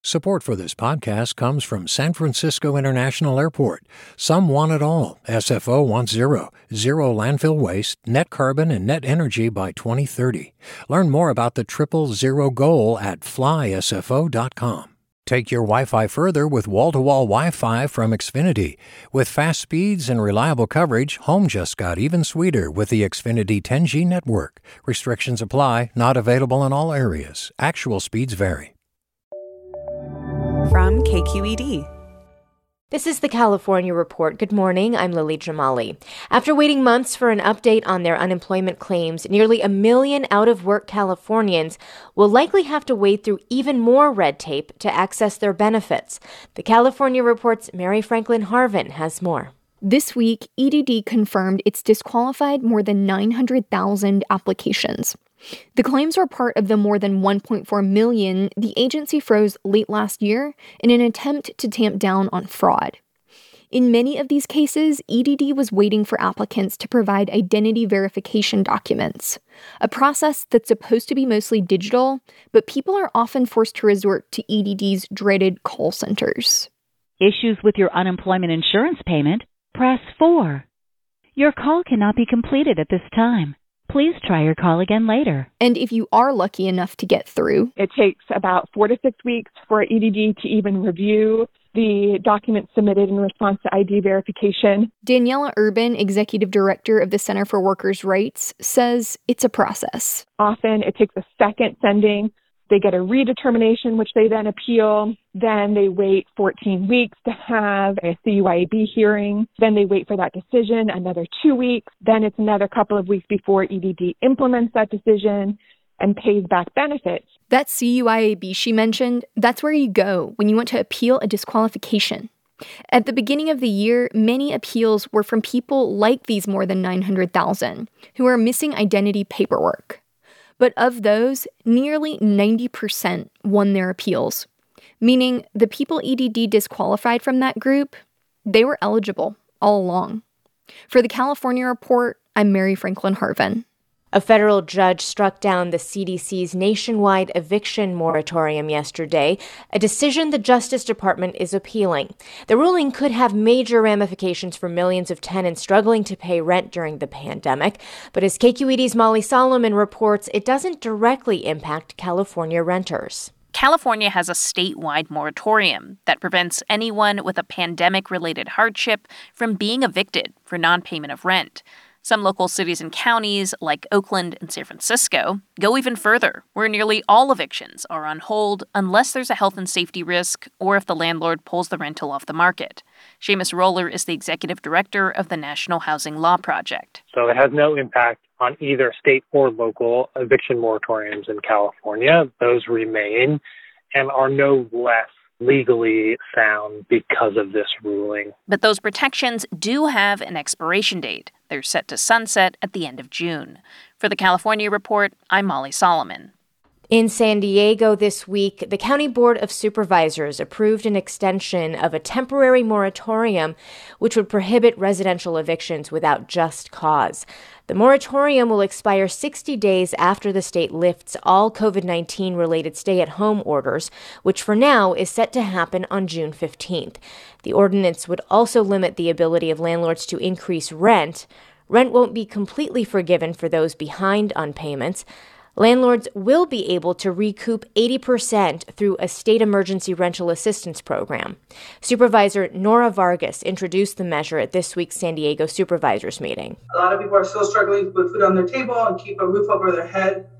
Support for this podcast comes from San Francisco International Airport. Some want it all. SFO wants zero landfill waste, net carbon, and net energy by 2030. Learn more about the 000 goal at flysfo.com. Take your Wi-Fi further with wall-to-wall Wi-Fi from Xfinity. With fast speeds and reliable coverage, home just got even sweeter with the Xfinity 10G network. Restrictions apply, not available in all areas. Actual speeds vary. From KQED. This is the California Report. Good morning. I'm Lily Jamali. After waiting months for an update on their unemployment claims, nearly 1 million out-of-work Californians will likely have to wade through even more red tape to access their benefits. The California Report's Mary Franklin Harvin has more. This week, EDD confirmed it's disqualified more than 900,000 applications. The claims were part of the more than 1.4 million the agency froze late last year in an attempt to tamp down on fraud. In many of these cases, EDD was waiting for applicants to provide identity verification documents, a process that's supposed to be mostly digital, but people are often forced to resort to EDD's dreaded call centers. Issues with your unemployment insurance payment? Press 4. Your call cannot be completed at this time. Please try your call again later. And if you are lucky enough to get through, it takes about 4 to 6 weeks for EDD to even review the documents submitted in response to ID verification. Daniela Urban, executive director of the Center for Workers' Rights, says it's a process. Often it takes a second sending. They get a redetermination, which they then appeal. Then they wait 14 weeks to have a CUIAB hearing. Then they wait for that decision another 2 weeks. Then it's another couple of weeks before EDD implements that decision and pays back benefits. That CUIAB she mentioned, that's where you go when you want to appeal a disqualification. At the beginning of the year, many appeals were from people like these more than 900,000 who are missing identity paperwork. But of those, nearly 90% won their appeals, meaning the people EDD disqualified from that group, they were eligible all along. For the California Report, I'm Mary Franklin Harvin. A federal judge struck down the CDC's nationwide eviction moratorium yesterday, a decision the Justice Department is appealing. The ruling could have major ramifications for millions of tenants struggling to pay rent during the pandemic. But as KQED's Molly Solomon reports, it doesn't directly impact California renters. California has a statewide moratorium that prevents anyone with a pandemic-related hardship from being evicted for non-payment of rent. Some local cities and counties, like Oakland and San Francisco, go even further, where nearly all evictions are on hold unless there's a health and safety risk or if the landlord pulls the rental off the market. Seamus Roller is the executive director of the National Housing Law Project. So it has no impact on either state or local eviction moratoriums in California. Those remain and are no less legally sound because of this ruling. But those protections do have an expiration date. They're set to sunset at the end of June. For the California Report, I'm Molly Solomon. In San Diego this week, the County Board of Supervisors approved an extension of a temporary moratorium which would prohibit residential evictions without just cause. The moratorium will expire 60 days after the state lifts all COVID-19 related stay-at-home orders, which for now is set to happen on June 15th. The ordinance would also limit the ability of landlords to increase rent. Rent won't be completely forgiven for those behind on payments. Landlords will be able to recoup 80% through a state emergency rental assistance program. Supervisor Nora Vargas introduced the measure at this week's San Diego Supervisors meeting. A lot of people are still struggling to put food on their table and keep a roof over their head.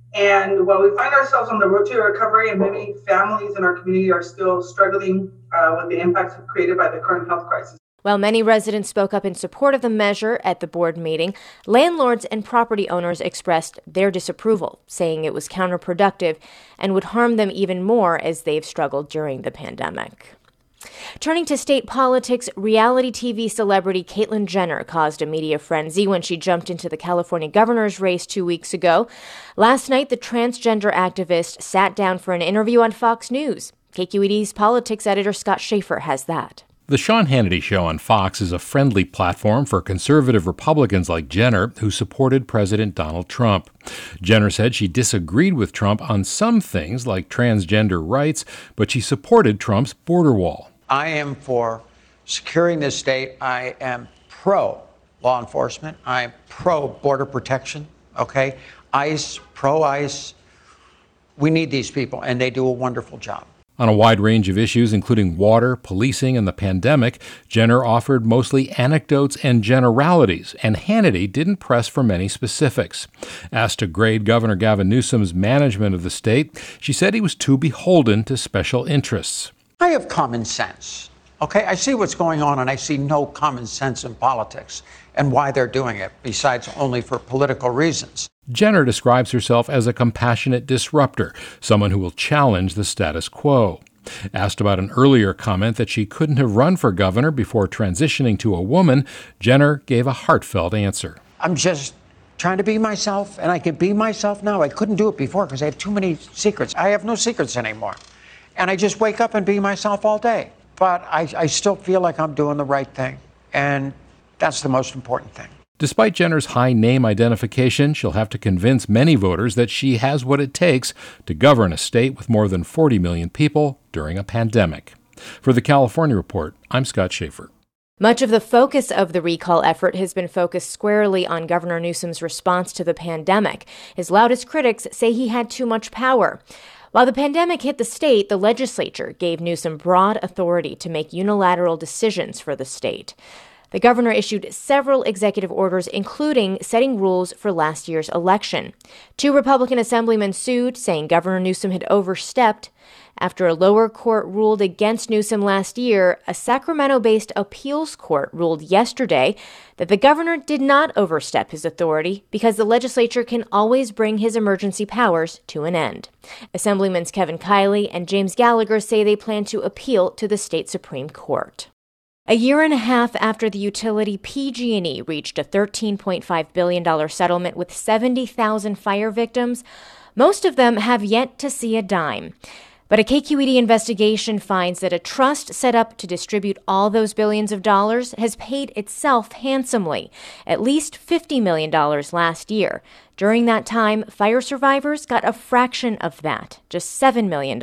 And while we find ourselves on the road to recovery, and many families in our community are still struggling with the impacts created by the current health crisis. While many residents spoke up in support of the measure at the board meeting, landlords and property owners expressed their disapproval, saying it was counterproductive and would harm them even more as they've struggled during the pandemic. Turning to state politics, reality TV celebrity Caitlyn Jenner caused a media frenzy when she jumped into the California governor's race 2 weeks ago. Last night, the transgender activist sat down for an interview on Fox News. KQED's politics editor Scott Schaefer has that. The Sean Hannity Show on Fox is a friendly platform for conservative Republicans like Jenner, who supported President Donald Trump. Jenner said she disagreed with Trump on some things like transgender rights, but she supported Trump's border wall. I am for securing this state. I am pro law enforcement. I'm pro border protection. Okay? ICE, pro ICE. We need these people, and they do a wonderful job. On a wide range of issues, including water, policing, and the pandemic, Jenner offered mostly anecdotes and generalities, and Hannity didn't press for many specifics. Asked to grade Governor Gavin Newsom's management of the state, she said he was too beholden to special interests. I have common sense. Okay, I see what's going on, and I see no common sense in politics and why they're doing it, besides only for political reasons. Jenner describes herself as a compassionate disruptor, someone who will challenge the status quo. Asked about an earlier comment that she couldn't have run for governor before transitioning to a woman, Jenner gave a heartfelt answer. I'm just trying to be myself, and I can be myself now. I couldn't do it before because I had too many secrets. I have no secrets anymore. And I just wake up and be myself all day. But I still feel like I'm doing the right thing, and that's the most important thing. Despite Jenner's high name identification, she'll have to convince many voters that she has what it takes to govern a state with more than 40 million people during a pandemic. For the California Report, I'm Scott Schaefer. Much of the focus of the recall effort has been focused squarely on Governor Newsom's response to the pandemic. His loudest critics say he had too much power. While the pandemic hit the state, the legislature gave Newsom broad authority to make unilateral decisions for the state. The governor issued several executive orders, including setting rules for last year's election. 2 Republican assemblymen sued, saying Governor Newsom had overstepped. After a lower court ruled against Newsom last year, a Sacramento-based appeals court ruled yesterday that the governor did not overstep his authority because the legislature can always bring his emergency powers to an end. Assemblymen Kevin Kiley and James Gallagher say they plan to appeal to the state Supreme Court. A year and a half after the utility PG&E reached a $13.5 billion settlement with 70,000 fire victims, most of them have yet to see a dime. But a KQED investigation finds that a trust set up to distribute all those billions of dollars has paid itself handsomely, at least $50 million last year. During that time, fire survivors got a fraction of that, just $7 million.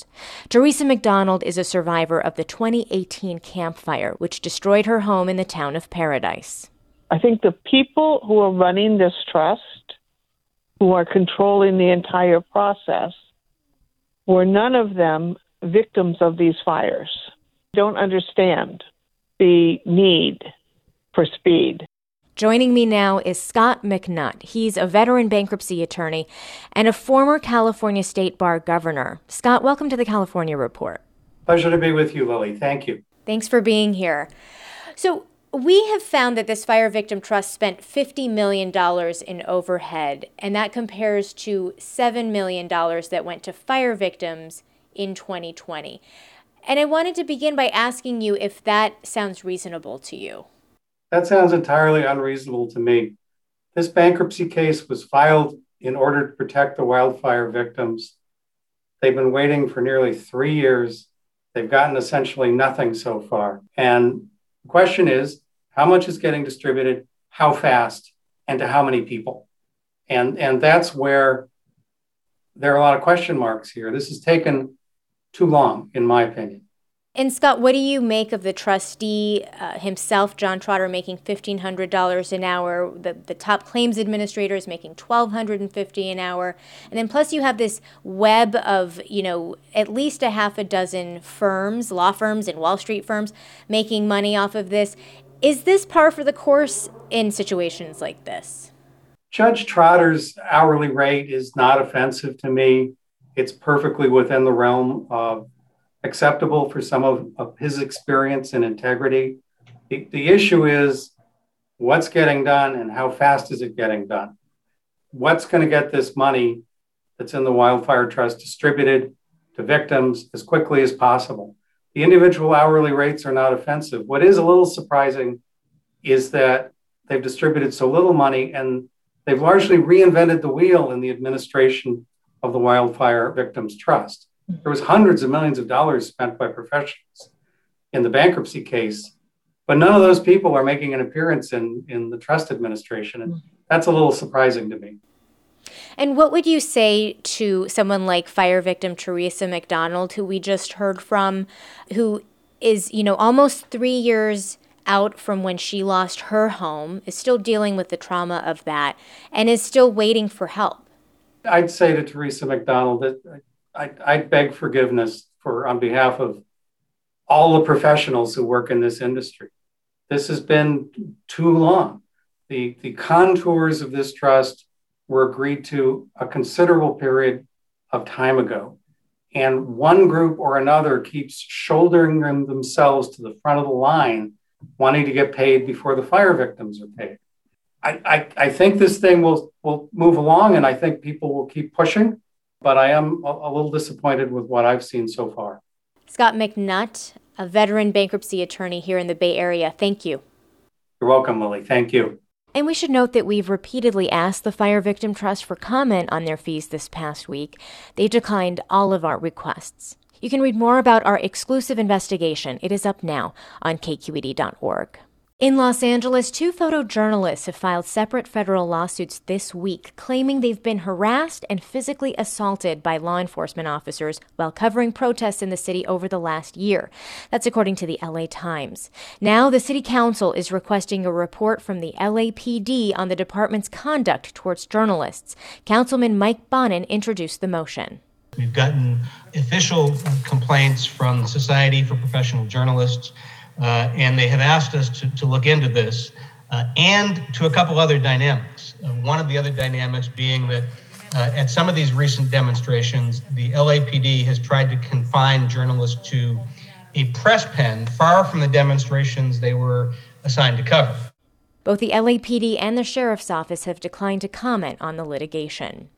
Teresa McDonald is a survivor of the 2018 Camp Fire, which destroyed her home in the town of Paradise. I think the people who are running this trust, who are controlling the entire process, were none of them victims of these fires. Don't understand the need for speed. Joining me now is Scott McNutt. He's a veteran bankruptcy attorney and a former California State Bar governor. Scott, welcome to the California Report. Pleasure to be with you, Lily. Thank you. Thanks for being here. So we have found that this Fire Victim Trust spent $50 million in overhead, and that compares to $7 million that went to fire victims in 2020. And I wanted to begin by asking you if that sounds reasonable to you. That sounds entirely unreasonable to me. This bankruptcy case was filed in order to protect the wildfire victims. They've been waiting for nearly 3 years. They've gotten essentially nothing so far. And the question is, how much is getting distributed, how fast, and to how many people? And that's where there are a lot of question marks here. This has taken too long, in my opinion. And Scott, what do you make of the trustee himself, John Trotter, making $1,500 an hour? The top claims administrator is making $1,250 an hour. And then plus you have this web of, at least a half a dozen firms, law firms and Wall Street firms making money off of this. Is this par for the course in situations like this? Judge Trotter's hourly rate is not offensive to me. It's perfectly within the realm of acceptable for some of his experience and integrity. The issue is what's getting done and how fast is it getting done? What's going to get this money that's in the Wildfire Trust distributed to victims as quickly as possible? The individual hourly rates are not offensive. What is a little surprising is that they've distributed so little money and they've largely reinvented the wheel in the administration of the Wildfire Victims Trust. There was hundreds of millions of dollars spent by professionals. in the bankruptcy case. But none of those people are making an appearance in the trust administration. And that's a little surprising to me. And what would you say to someone like fire victim Teresa McDonald, who we just heard from, who is, almost 3 years out from when she lost her home, is still dealing with the trauma of that, and is still waiting for help? I'd say to Teresa McDonald that I'd beg forgiveness on behalf of all the professionals who work in this industry. This has been too long. The contours of this trust were agreed to a considerable period of time ago. And one group or another keeps shouldering themselves to the front of the line, wanting to get paid before the fire victims are paid. I think this thing will move along, and I think people will keep pushing, but I am a little disappointed with what I've seen so far. Scott McNutt, a veteran bankruptcy attorney here in the Bay Area, thank you. You're welcome, Lily. Thank you. And we should note that we've repeatedly asked the Fire Victim Trust for comment on their fees this past week. They declined all of our requests. You can read more about our exclusive investigation. It is up now on kqed.org. In Los Angeles, 2 photojournalists have filed separate federal lawsuits this week, claiming they've been harassed and physically assaulted by law enforcement officers while covering protests in the city over the last year. That's according to the LA Times. Now, the city council is requesting a report from the LAPD on the department's conduct towards journalists. Councilman Mike Bonin introduced the motion. We've gotten official complaints from the Society for Professional Journalists, and they have asked us to look into this and to a couple other dynamics. One of the other dynamics being that at some of these recent demonstrations, the LAPD has tried to confine journalists to a press pen far from the demonstrations they were assigned to cover. Both the LAPD and the Sheriff's Office have declined to comment on the litigation.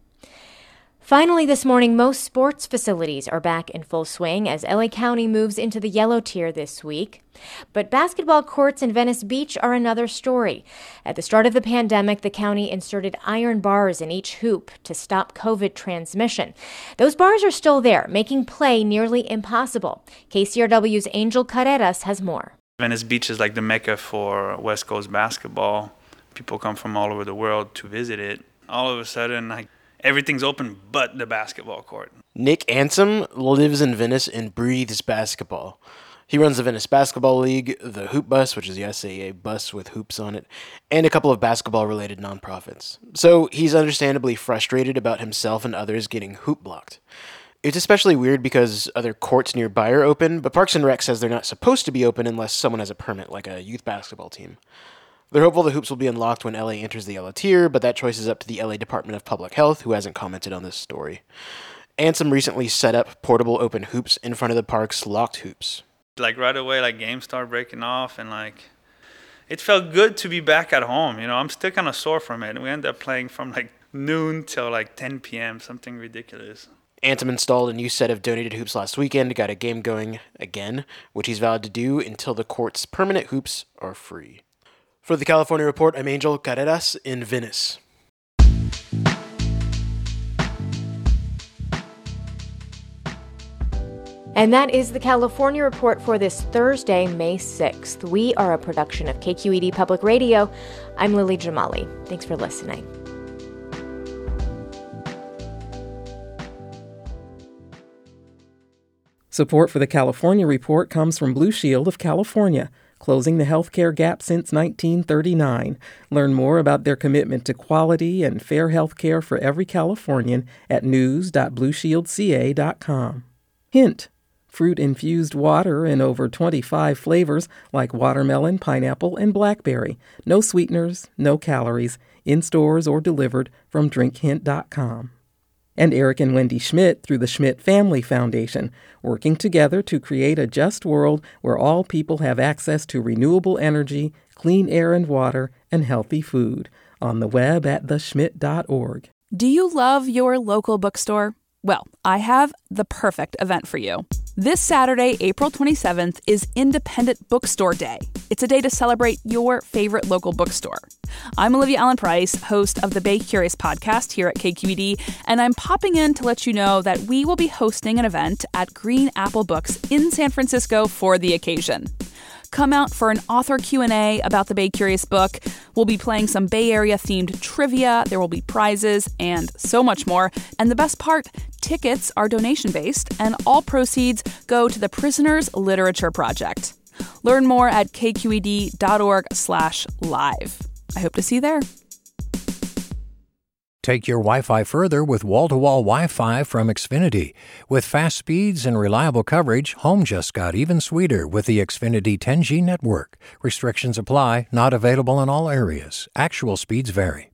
Finally, this morning, most sports facilities are back in full swing as LA County moves into the yellow tier this week. But basketball courts in Venice Beach are another story. At the start of the pandemic, the county inserted iron bars in each hoop to stop COVID transmission. Those bars are still there, making play nearly impossible. KCRW's Angel Carreras has more. Venice Beach is like the mecca for West Coast basketball. People come from all over the world to visit it. All of a sudden, everything's open but the basketball court. Nick Ansom lives in Venice and breathes basketball. He runs the Venice Basketball League, the Hoop Bus, which is the SAA bus with hoops on it, and a couple of basketball-related nonprofits. So he's understandably frustrated about himself and others getting hoop blocked. It's especially weird because other courts nearby are open, but Parks and Rec says they're not supposed to be open unless someone has a permit, like a youth basketball team. They're hopeful the hoops will be unlocked when LA enters the yellow tier, but that choice is up to the LA Department of Public Health, who hasn't commented on this story. Ansom recently set up portable open hoops in front of the park's locked hoops. Right away, games start breaking off, and it felt good to be back at home. I'm still kind of sore from it. We ended up playing from noon till 10 p.m., something ridiculous. Ansom installed a new set of donated hoops last weekend, got a game going again, which he's vowed to do until the court's permanent hoops are free. For the California Report, I'm Angel Carreras in Venice. And that is the California Report for this Thursday, May 6th. We are a production of KQED Public Radio. I'm Lily Jamali. Thanks for listening. Support for the California Report comes from Blue Shield of California, closing the healthcare gap since 1939. Learn more about their commitment to quality and fair health care for every Californian at news.blueshieldca.com. Hint: fruit-infused water in over 25 flavors like watermelon, pineapple, and blackberry. No sweeteners, no calories, in stores or delivered from drinkhint.com. And Eric and Wendy Schmidt through the Schmidt Family Foundation, working together to create a just world where all people have access to renewable energy, clean air and water, and healthy food. On the web at theschmidt.org. Do you love your local bookstore? Well, I have the perfect event for you. This Saturday, April 27th, is Independent Bookstore Day. It's a day to celebrate your favorite local bookstore. I'm Olivia Allen Price, host of the Bay Curious podcast here at KQED, and I'm popping in to let you know that we will be hosting an event at Green Apple Books in San Francisco for the occasion. Come out for an author Q&A about the Bay Curious book. We'll be playing some Bay Area-themed trivia. There will be prizes and so much more. And the best part, tickets are donation-based, and all proceeds go to the Prisoners Literature Project. Learn more at kqed.org/live. I hope to see you there. Take your Wi-Fi further with wall-to-wall Wi-Fi from Xfinity. With fast speeds and reliable coverage, home just got even sweeter with the Xfinity 10G network. Restrictions apply, not available in all areas. Actual speeds vary.